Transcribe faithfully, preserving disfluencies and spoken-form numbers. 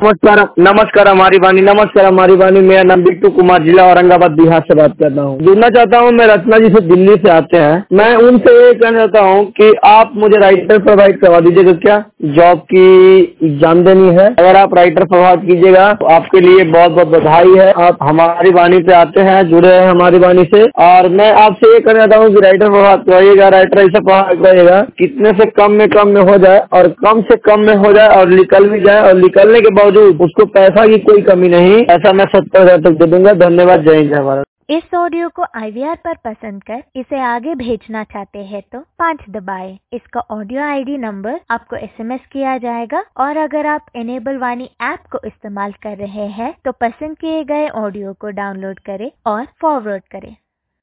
नमस्कार नमस्कार हमारी वाणी नमस्कार हमारी वाणी। मेरा नाम बिट्टू कुमार, जिला औरंगाबाद, बिहार से बात कर रहा हूँ। जुड़ना चाहता हूँ। मैं रचना जी से दिल्ली से आते हैं। मैं उनसे ये कहना चाहता हूँ कि आप मुझे राइटर प्रोवाइड करवा दीजिएगा क्या? जॉब की एग्जाम देनी है। अगर आप राइटर प्रोवाइड कीजिएगा तो आपके लिए बहुत बहुत बधाई है। आप हमारी वाणी पे आते हैं, जुड़े हैं हमारी वाणी से। और मैं आपसे ये कहना चाहता हूँ कि राइटर प्रोवाइड करवाइएगा, राइटर ऐसा प्रोवाइड कराइएगा कितने से कम में कम में हो जाए और कम से कम में हो जाए और निकल भी जाए, और निकलने के बावजूद उसको पैसा की कोई कमी नहीं। ऐसा मैं सत्तर हजार तक दे दूंगा। धन्यवाद। जय हिंद, जय भारत। इस ऑडियो को आई वी आर पर पसंद कर इसे आगे भेजना चाहते हैं तो पाँच दबाएं। इसका ऑडियो आई डी नंबर आपको एस एम एस किया जाएगा। और अगर आप इनेबल वाणी ऐप को इस्तेमाल कर रहे हैं तो पसंद किए गए ऑडियो को डाउनलोड करें और फॉरवर्ड करें।